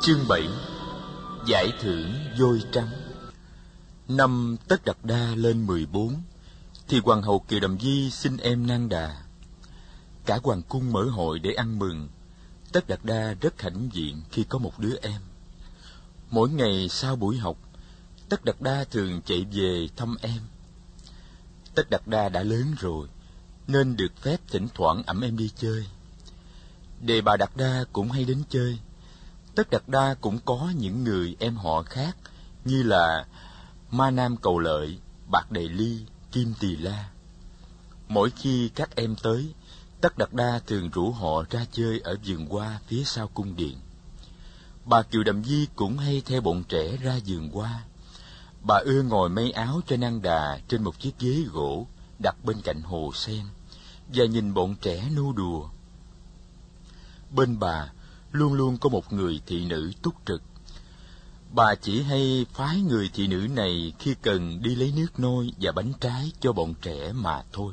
Chương 7. Giải thưởng voi trắng. Năm Tất Đạt Đa lên 14, thì hoàng hậu Kiều Đầm Di sinh em Nang Đà. Cả hoàng cung mở hội để ăn mừng. Tất Đạt Đa rất hãnh diện khi có một đứa em. Mỗi ngày sau buổi học, Tất Đạt Đa thường chạy về thăm em. Tất Đạt Đa đã lớn rồi, nên được phép thỉnh thoảng ẵm em đi chơi. Đề Bà Đạt Đa cũng hay đến chơi. Tất Đạt Đa cũng có những người em họ khác, như là Ma Nam Cầu Lợi, Bạc Đề Ly, Kim Tỳ La. Mỗi khi các em tới, Tất Đạt Đa thường rủ họ ra chơi ở vườn hoa phía sau cung điện. Bà Kiều Đầm Di cũng hay theo bọn trẻ ra vườn hoa. Bà ưa ngồi mây áo cho Nang Đà trên một chiếc ghế gỗ đặt bên cạnh hồ sen và nhìn bọn trẻ nô đùa. Bên bà luôn luôn có một người thị nữ túc trực. Bà chỉ hay phái người thị nữ này khi cần đi lấy nước nôi và bánh trái cho bọn trẻ mà thôi.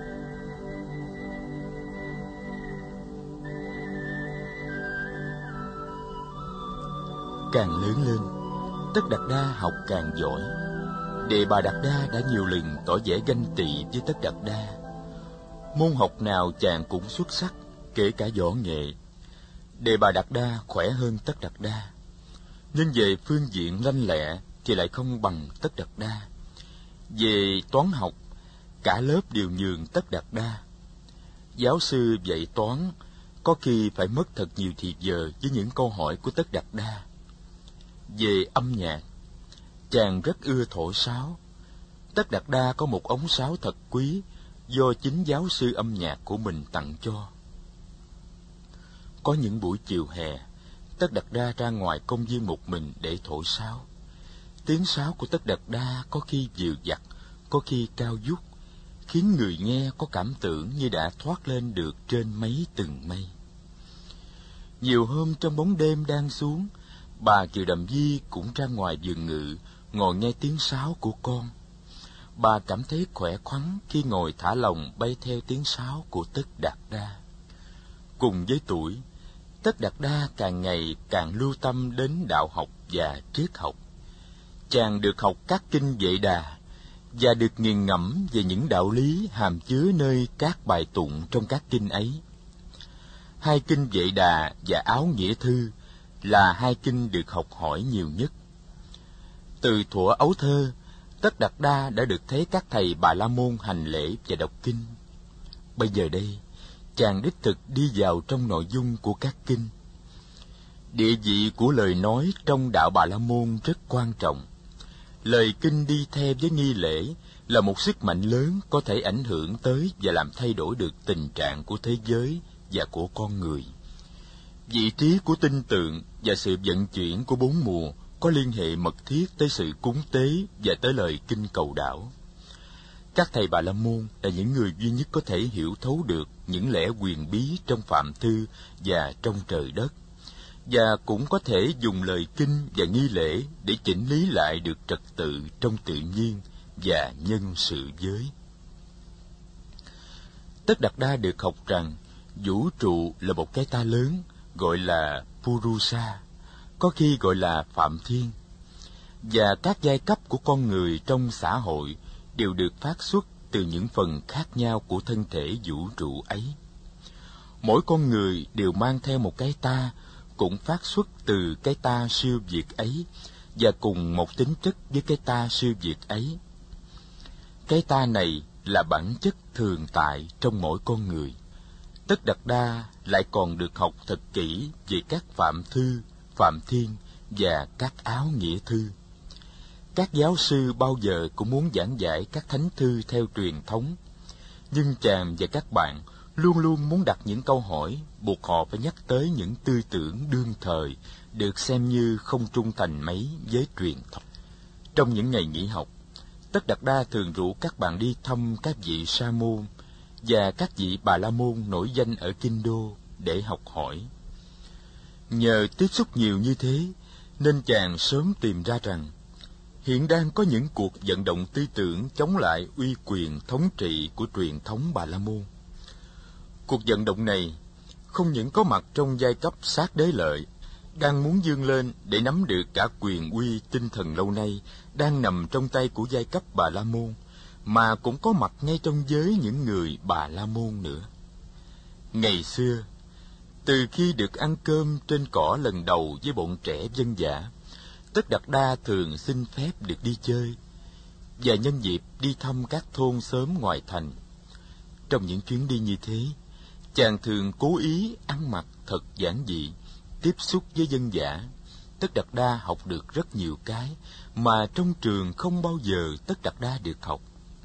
Càng lớn lên, Tất Đạt Đa học càng giỏi. Đề Bà Đạt Đa đã nhiều lần tỏ vẻ ganh tị với Tất Đạt Đa. Môn học nào chàng cũng xuất sắc, kể cả võ nghệ. Đề Bà Đạt Đa khỏe hơn Tất Đạt Đa, nhưng về phương diện lanh lẹ thì lại không bằng Tất Đạt Đa. Về toán học, cả lớp đều nhường Tất Đạt Đa. Giáo sư dạy toán có khi phải mất thật nhiều thì giờ với những câu hỏi của Tất Đạt Đa. Về âm nhạc, chàng rất ưa thổi sáo. Tất Đạt Đa có một ống sáo thật quý do chính giáo sư âm nhạc của mình tặng cho. Có những buổi chiều hè, Tất Đạt Đa ra ngoài công viên một mình để thổi sáo. Tiếng sáo của Tất Đạt Đa có khi dịu dặt, có khi cao vút, khiến người nghe có cảm tưởng như đã thoát lên được trên mấy tầng mây. Nhiều hôm trong bóng đêm đang xuống, bà Kiều Đầm Di cũng ra ngoài vườn ngự, ngồi nghe tiếng sáo của con. Bà cảm thấy khỏe khoắn khi ngồi thả lỏng bay theo tiếng sáo của Tất Đạt Đa. Cùng với tuổi, Tất Đạt Đa càng ngày càng lưu tâm đến đạo học và triết học. Chàng được học các kinh Vệ Đà và được nghiền ngẫm về những đạo lý hàm chứa nơi các bài tụng trong các kinh ấy. Hai kinh Vệ Đà và Áo Nghĩa Thư là hai kinh được học hỏi nhiều nhất. Từ thuở ấu thơ, Tất Đạt Đa đã được thấy các thầy Bà La Môn hành lễ và đọc kinh. Bây giờ đây, chàng đích thực đi vào trong nội dung của các kinh. Địa vị của lời nói trong đạo Bà La Môn rất quan trọng. Lời kinh đi theo với nghi lễ là một sức mạnh lớn có thể ảnh hưởng tới và làm thay đổi được tình trạng của thế giới và của con người. Vị trí của tinh tượng và sự vận chuyển của bốn mùa có liên hệ mật thiết tới sự cúng tế và tới lời kinh cầu đảo. Các thầy Bà La Môn là những người duy nhất có thể hiểu thấu được những lẽ huyền bí trong Phạm Thư và trong trời đất, và cũng có thể dùng lời kinh và nghi lễ để chỉnh lý lại được trật tự trong tự nhiên và nhân sự giới. Tất Đạt Đa được học rằng vũ trụ là một cái ta lớn, gọi là Purusa, có khi gọi là Phạm Thiên, và các giai cấp của con người trong xã hội đều được phát xuất từ những phần khác nhau của thân thể vũ trụ ấy. Mỗi con người đều mang theo một cái ta, cũng phát xuất từ cái ta siêu việt ấy, và cùng một tính chất với cái ta siêu việt ấy. Cái ta này là bản chất thường tại trong mỗi con người. Tất Đạt Đa lại còn được học thật kỹ về các Phạm Thư, Phạm Thiên và các Áo Nghĩa Thư. Các giáo sư bao giờ cũng muốn giảng giải các thánh thư theo truyền thống, nhưng chàng và các bạn luôn luôn muốn đặt những câu hỏi buộc họ phải nhắc tới những tư tưởng đương thời được xem như không trung thành mấy với truyền thống. Trong những ngày nghỉ học, Tất Đạt Đa thường rủ các bạn đi thăm các vị Sa môn và các vị Bà La Môn nổi danh ở Kinh Đô để học hỏi. Nhờ tiếp xúc nhiều như thế, nên chàng sớm tìm ra rằng hiện đang có những cuộc vận động tư tưởng chống lại uy quyền thống trị của truyền thống Bà La Môn. Cuộc vận động này không những có mặt trong giai cấp sát đế lợi, đang muốn vươn lên để nắm được cả quyền uy tinh thần lâu nay đang nằm trong tay của giai cấp Bà La Môn, mà cũng có mặt ngay trong giới những người Bà La Môn nữa. Ngày xưa, từ khi được ăn cơm trên cỏ lần đầu với bọn trẻ dân dã, Tất Đạt Đa thường xin phép được đi chơi, và nhân dịp đi thăm các thôn xóm ngoài thành. Trong những chuyến đi như thế, chàng thường cố ý ăn mặc thật giản dị, tiếp xúc với dân dã. Tất Đạt Đa học được rất nhiều cái mà trong trường không bao giờ Tất Đạt Đa được học.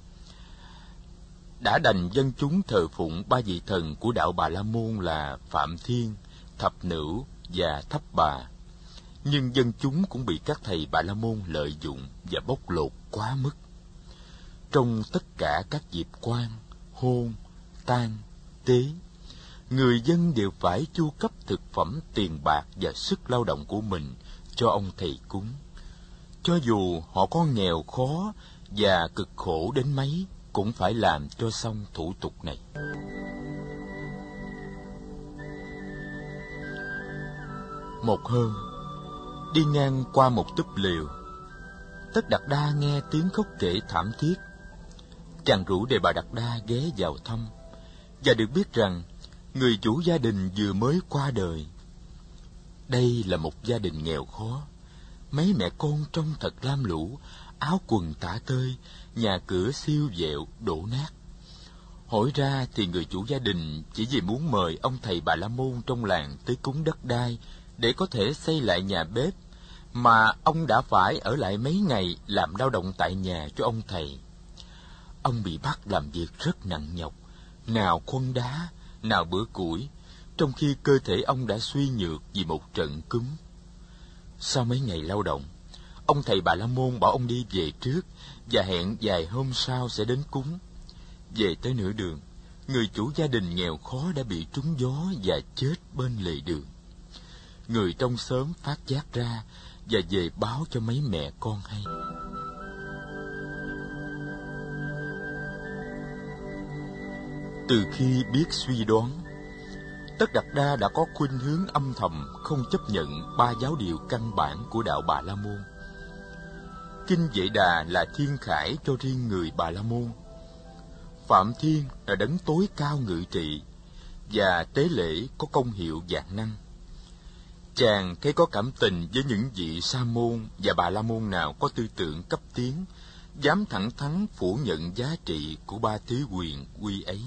Đã đành dân chúng thờ phụng ba vị thần của đạo Bà La Môn là Phạm Thiên, Thập Nữu và Thấp Bà, nhưng dân chúng cũng bị các thầy Bà La Môn lợi dụng và bóc lột quá mức. Trong tất cả các dịp quan, hôn, tang, tế, người dân đều phải chu cấp thực phẩm, tiền bạc và sức lao động của mình cho ông thầy cúng, cho dù họ có nghèo khó và cực khổ đến mấy cũng phải làm cho xong thủ tục này. Một hôm, đi ngang qua một túp lều, Tất Đạt Đa nghe tiếng khóc kể thảm thiết. Chàng rủ Đề Bà Đạt Đa ghé vào thăm, và được biết rằng người chủ gia đình vừa mới qua đời. Đây là một gia đình nghèo khó, mấy mẹ con trông thật lam lũ, áo quần tả tơi, nhà cửa siêu vẹo, đổ nát. Hỏi ra thì người chủ gia đình chỉ vì muốn mời ông thầy Bà La Môn trong làng tới cúng đất đai để có thể xây lại nhà bếp, mà ông đã phải ở lại mấy ngày làm lao động tại nhà cho ông thầy. Ông bị bắt làm việc rất nặng nhọc, nào khuân đá, nào bữa củi, trong khi cơ thể ông đã suy nhược vì một trận cúm. Sau mấy ngày lao động, ông thầy Bà La Môn bảo ông đi về trước và hẹn vài hôm sau sẽ đến cúng. Về tới nửa đường, người chủ gia đình nghèo khó đã bị trúng gió và chết bên lề đường. Người trong xóm phát giác ra và về báo cho mấy mẹ con hay. Từ khi biết suy đoán, Tất Đạt Đa đã có khuynh hướng âm thầm không chấp nhận ba giáo điều căn bản của đạo Bà La Môn. Kinh Vệ Đà là thiên khải cho riêng người Bà La Môn. Phạm Thiên là đấng tối cao ngự trị, và tế lễ có công hiệu vạn năng. Chàng thấy có cảm tình với những vị Sa môn và Bà La Môn nào có tư tưởng cấp tiến, dám thẳng thắn phủ nhận giá trị của ba thứ quyền uy ấy.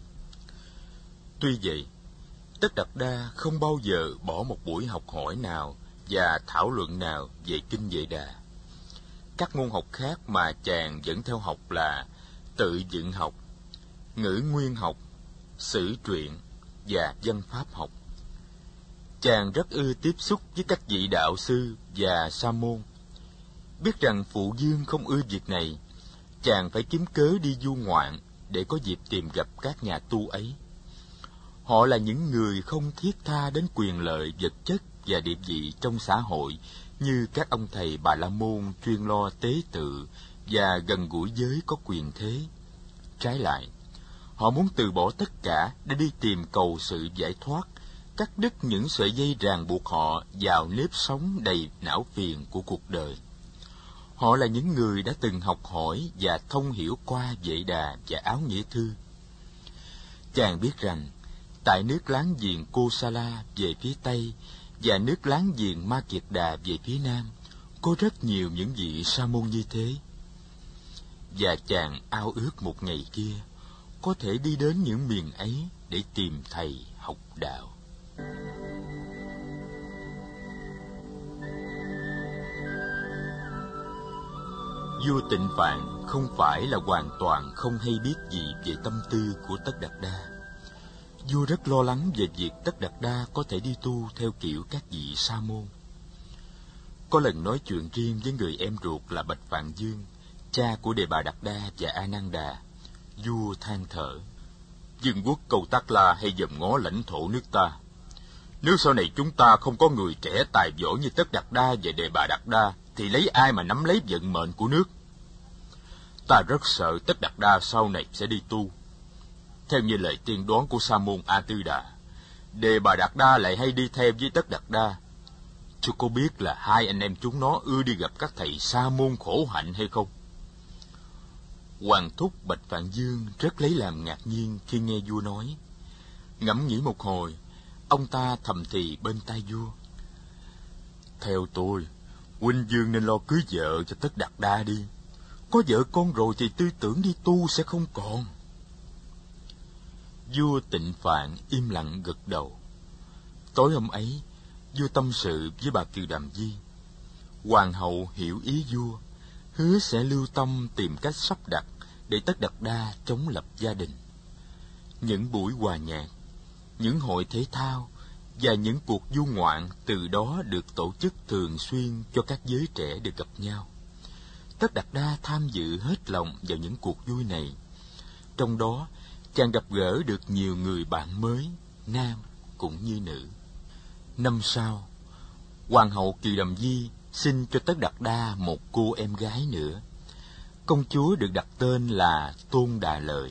Tuy vậy, Tất Đạt Đa không bao giờ bỏ một buổi học hỏi nào và thảo luận nào về Kinh Vệ Đà. Các môn học khác mà chàng vẫn theo học là tự dựng học, ngữ nguyên học, sử truyện và văn pháp học. Chàng rất ưa tiếp xúc với các vị đạo sư và sa môn. Biết rằng phụ dương không ưa việc này, chàng phải kiếm cớ đi du ngoạn để có dịp tìm gặp các nhà tu ấy. Họ là những người không thiết tha đến quyền lợi vật chất và địa vị trong xã hội như các ông thầy Bà La Môn chuyên lo tế tự và gần gũi giới có quyền thế. Trái lại, họ muốn từ bỏ tất cả để đi tìm cầu sự giải thoát, cắt đứt những sợi dây ràng buộc họ vào nếp sống đầy não phiền của cuộc đời. Họ là những người đã từng học hỏi và thông hiểu qua Vệ Đà và Áo Nghĩa Thư. Chàng biết rằng, tại nước láng giềng Kosala về phía Tây và nước láng giềng Ma Kiệt Đà về phía Nam, có rất nhiều những vị sa môn như thế. Và chàng ao ước một ngày kia có thể đi đến những miền ấy để tìm thầy học đạo. Vua Tịnh Phạn không phải là hoàn toàn không hay biết gì về tâm tư của Tất Đạt Đa. Vua rất lo lắng về việc Tất Đạt Đa có thể đi tu theo kiểu các vị sa môn. Có lần nói chuyện riêng với người em ruột là Bạch Phạn Dương, cha của Đề Bà Đạt Đa và A Nan Đà, vua than thở: "Dương quốc Câu Tác La hay dòm ngó lãnh thổ nước ta. Nếu sau này chúng ta không có người trẻ tài giỏi như Tất Đạt Đa và Đề Bà Đạt Đa, thì lấy ai mà nắm lấy vận mệnh của nước? Ta rất sợ Tất Đạt Đa sau này sẽ đi tu. Theo như lời tiên đoán của Sa môn A Tư Đà, Đề Bà Đạt Đa lại hay đi theo với Tất Đạt Đa. Chú có biết là hai anh em chúng nó ưa đi gặp các thầy sa môn khổ hạnh hay không? Hoàng thúc Bạch Phạn Dương rất lấy làm ngạc nhiên khi nghe vua nói. Ngẫm nghĩ một hồi, ông ta thầm thì bên tai vua. Theo tôi, huynh Dương nên lo cưới vợ cho Tất Đạt Đa đi. Có vợ con rồi thì tư tưởng đi tu sẽ không còn. Vua Tịnh Phạn im lặng gật đầu. Tối hôm ấy, vua tâm sự với bà Kiều Đàm Di. Hoàng hậu hiểu ý vua, hứa sẽ lưu tâm tìm cách sắp đặt để Tất Đạt Đa chống lập gia đình. Những buổi hòa nhạc, những hội thể thao và những cuộc du ngoạn từ đó được tổ chức thường xuyên cho các giới trẻ được gặp nhau. Tất Đạt Đa tham dự hết lòng vào những cuộc vui này. Trong đó, chàng gặp gỡ được nhiều người bạn mới, nam cũng như nữ. Năm sau, Hoàng hậu Kiều Đàm Di sinh cho Tất Đạt Đa một cô em gái nữa. Công chúa được đặt tên là Tôn Đà Lợi.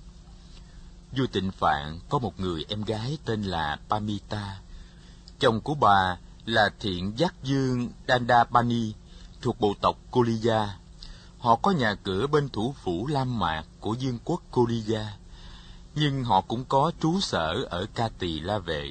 Vua Tịnh Phạn có một người em gái tên là Pamita. Chồng của bà là Thiện Giác Dương Dandapani thuộc bộ tộc Koliya. Họ có nhà cửa bên thủ phủ Lam Mạc của vương quốc Koliya, nhưng họ cũng có trú sở ở Ca Tỳ La Vệ.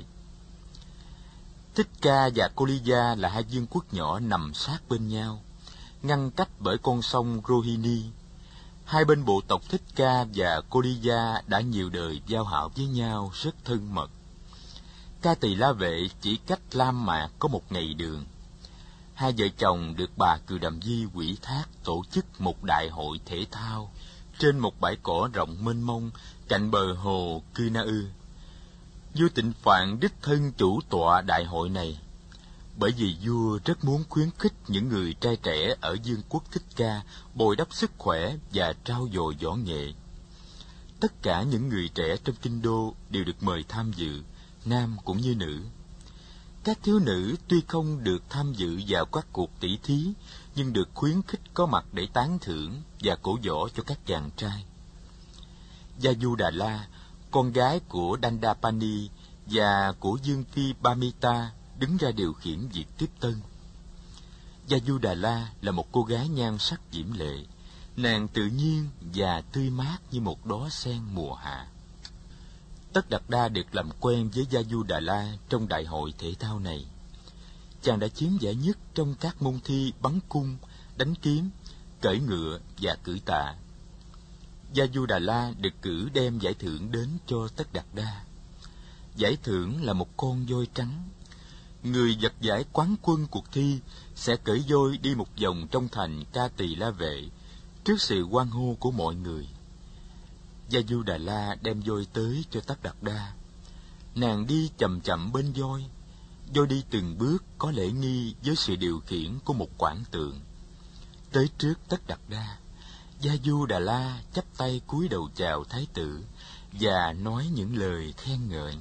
Thích Ca và Koliya là hai vương quốc nhỏ nằm sát bên nhau, ngăn cách bởi con sông Rohini. Hai bên bộ tộc Thích Ca và Koliya đã nhiều đời giao hảo với nhau rất thân mật. Ca Tỳ La Vệ chỉ cách Lam Mạc có một ngày đường. Hai vợ chồng được bà Kiều Đàm Di ủy thác tổ chức một đại hội thể thao trên một bãi cỏ rộng mênh mông cạnh bờ hồ Cư Na Ư. Vua Tịnh Phạn đích thân chủ tọa đại hội này, bởi vì vua rất muốn khuyến khích những người trai trẻ ở vương quốc Thích Ca bồi đắp sức khỏe và trau dồi võ nghệ. Tất cả những người trẻ trong kinh đô đều được mời tham dự, nam cũng như nữ. Các thiếu nữ tuy không được tham dự vào các cuộc tỷ thí, nhưng được khuyến khích có mặt để tán thưởng và cổ võ cho các chàng trai. Gia Du Đà La, con gái của Dandapani và của Dương phi Pamita, đứng ra điều khiển việc tiếp tân. Gia Du Đà La là một cô gái nhan sắc diễm lệ, nàng tự nhiên và tươi mát như một đóa sen mùa hạ. Tất Đạt Đa được làm quen với Gia Du Đà La trong đại hội thể thao này. Chàng đã chiếm giải nhất trong các môn thi bắn cung, đánh kiếm, cưỡi ngựa và cưỡi tạ. Gia Du Đà La được cử đem giải thưởng đến cho Tất Đạt Đa. Giải thưởng là một con voi trắng. Người giật giải quán quân cuộc thi sẽ cưỡi voi đi một vòng trong thành Ca Tỳ La Vệ trước sự hoan hô của mọi người. Gia Du Đà La đem voi tới cho Tất Đạt Đa. Nàng đi chậm chậm bên voi. Voi đi từng bước có lễ nghi với sự điều khiển của một quản tượng. Tới trước Tất Đạt Đa, Gia Du Đà La chắp tay cúi đầu chào thái tử và nói những lời khen ngợi.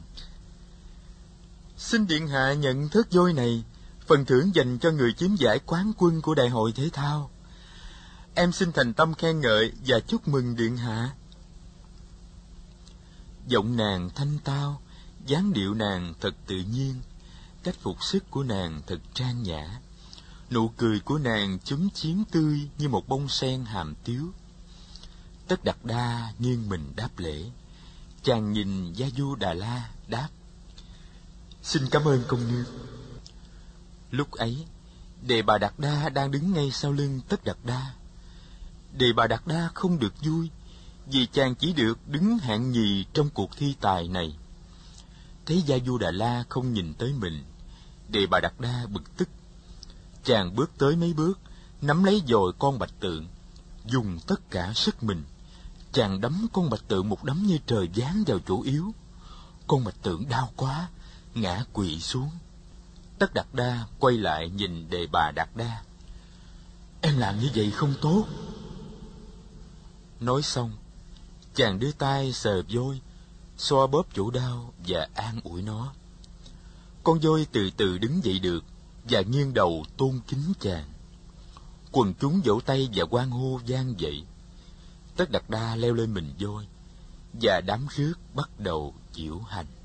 Xin điện hạ nhận thớt voi này, phần thưởng dành cho người chiếm giải quán quân của đại hội thể thao. Em xin thành tâm khen ngợi và chúc mừng điện hạ. Giọng nàng thanh tao, dáng điệu nàng thật tự nhiên, cách phục sức của nàng thật trang nhã. Nụ cười của nàng chúm chím tươi như một bông sen hàm tiếu. Tất Đạt Đa nghiêng mình đáp lễ. Chàng nhìn Gia Du Đà La đáp: Xin cảm ơn công nương. Lúc ấy, Đề Bà Đạt Đa đang đứng ngay sau lưng Tất Đạt Đa. Đề Bà Đạt Đa không được vui, vì chàng chỉ được đứng hạng nhì trong cuộc thi tài này. Thấy Gia Du Đà La không nhìn tới mình, Đề Bà Đạt Đa bực tức. Chàng bước tới mấy bước, nắm lấy dồi con bạch tượng, dùng tất cả sức mình. Chàng đấm con bạch tượng một đấm như trời giáng vào chỗ yếu. Con bạch tượng đau quá, ngã quỵ xuống. Tất Đạt Đa quay lại nhìn Đề Bà Đạt Đa. Em làm như vậy không tốt. Nói xong, chàng đưa tay sờ voi, xoa bóp chỗ đau và an ủi nó. Con voi từ từ đứng dậy được và nghiêng đầu tôn kính chàng. Quần chúng vỗ tay và hoan hô vang dậy. Tất Đạt Đa leo lên mình voi và đám rước bắt đầu diễu hành.